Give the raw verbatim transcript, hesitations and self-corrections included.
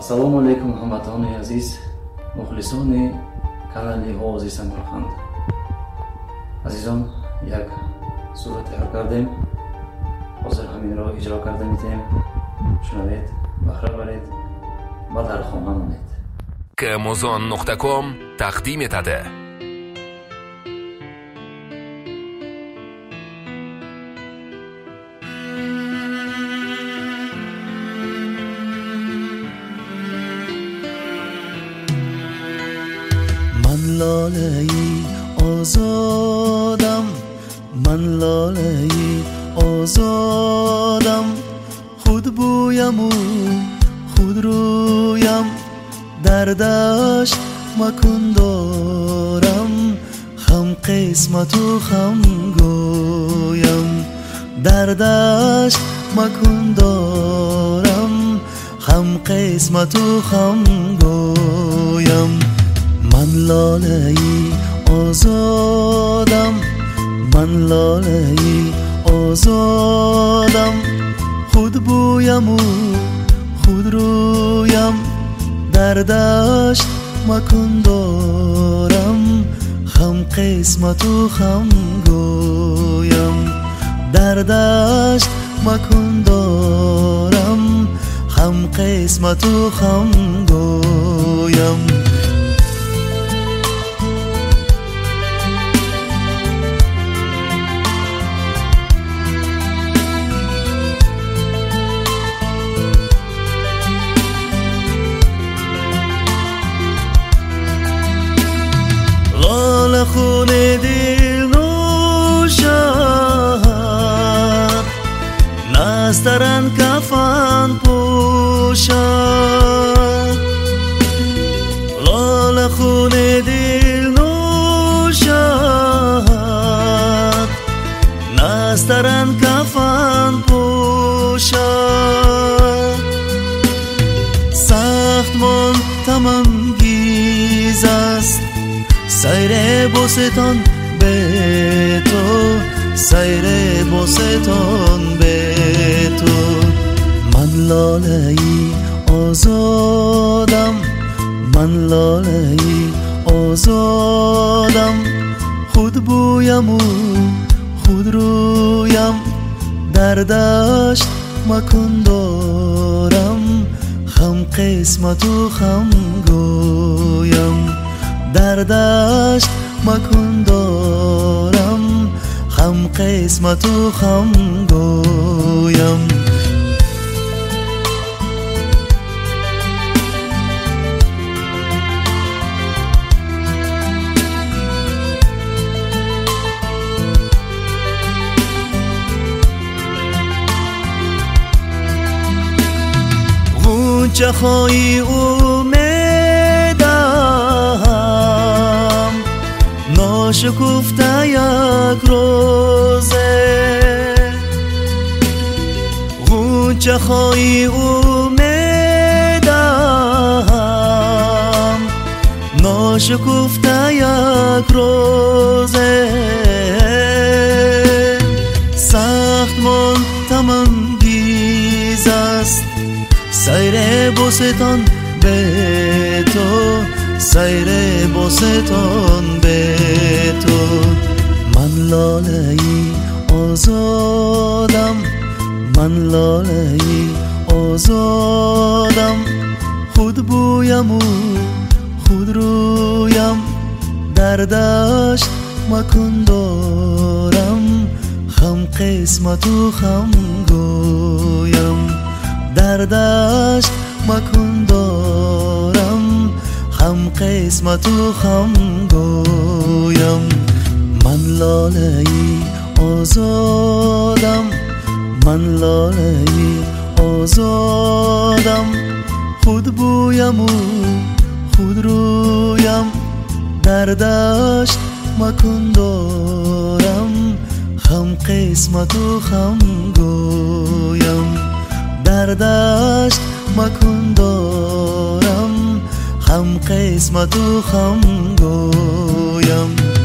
ассалому алайкум ҳамватони азиз, мухлисони канали овози самарқанд. азизон, як сура тайёр кардем. ҳозир ҳаминро иҷро карда метавем. шунавед, баҳра баред ва дар хона монед. камозон нуқта ком тақдим етади. من لاله آزادم، من لاله آزادم، خود بویم و خود رویم، در دشت مکن دارم، خم قسمت و خم گویم، در دشت مکن دارم، خم قسمت و خم گویم. من لاله آزادم، من لاله آزادم، خود بویم و خود رویم، در دشت مکن دارم، خم قسمت و خم گویم، در دشت مکن دارم، خم قسمت و خم گویم. خون دل نوشد، نسترن کفن پوشد، لال خون دل نوشد، نسترن کفن پوشد، سخت منتمنگیز است سیر بوستان به تو، سیر بوستان به تو. من لاله آزادم، من لاله آزادم، خود بویم و خود رویم، در دشت مکن دارم، خم قسمت و خم گویم، در دشت مکن دارم، خم قسمت و خم گویم. غنچه های شکفته یک روزه، غنچه های امیدم، ناشکفته یک روزه، سخت منتمنگیز است سیر بوستان به تو، سیر بوستان به تو. من لاله آزادم، من لاله آزادم، خود بویم و خود رویم، در دشت مکن دارم، خم قسمت و خم گویم، در دشت مکن دارم، خم قسمت و خم گویم. من لاله آزادم، من لاله آزادم، خود بویم و خود رویم، در دشت مکن دارم، خم قسمت و خم گویم، در دشت مکن دارم، خم قسمت و خم گویم.